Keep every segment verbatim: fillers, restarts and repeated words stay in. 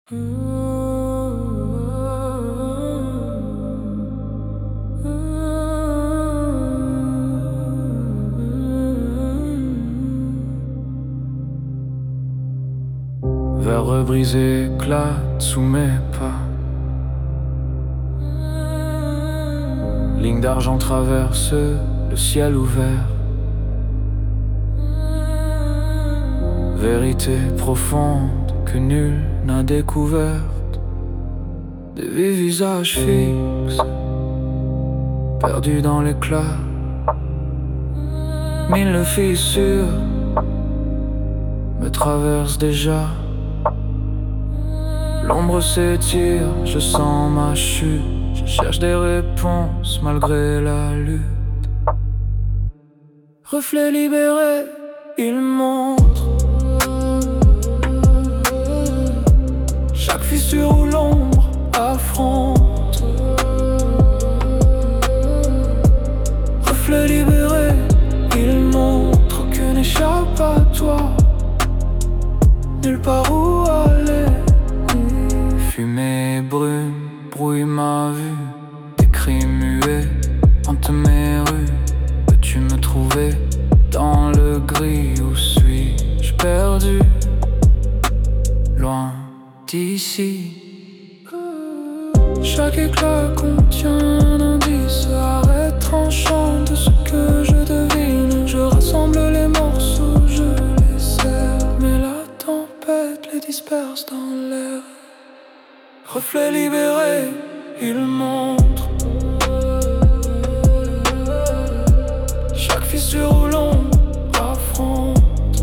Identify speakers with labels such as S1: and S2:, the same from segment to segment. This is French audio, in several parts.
S1: Verre brisé éclate sous mes pas. Ligne d'argent traverse le ciel ouvert. Vérité profonde que nul n'a découverte. Des vies visages fixes, perdus dans l'éclat. Mille fissures me traversent déjà. L'ombre s'étire, je sens ma chute. Je cherche des réponses malgré la lutte. Reflet libéré, il montre chaque fissure où l'ombre affronte. Reflet libéré, il montre aucun échappatoire, nulle part où aller. Fumée brume brouille ma vue, des cris muets hantent mes rues. Peux-tu me trouver dans le gris? Où suis-je perdu? Loin d'ici. Chaque éclat contient un indice, arrêt tranchant de ce que je devine. Je rassemble les morceaux, je les serre, mais la tempête les disperse dans l'air. Reflet libéré, il montre chaque fissure où l'ombre affronte.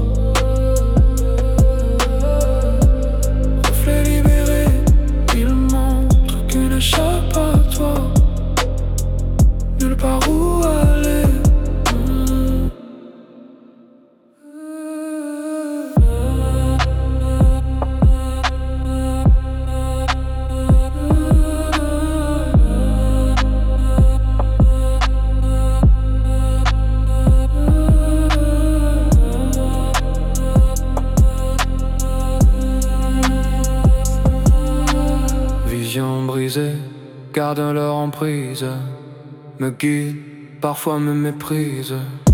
S1: Reflet libéré, il montre qu'une échappatoire, nulle part où aller. Vision brisée, garde leur emprise, me guide, parfois me méprise.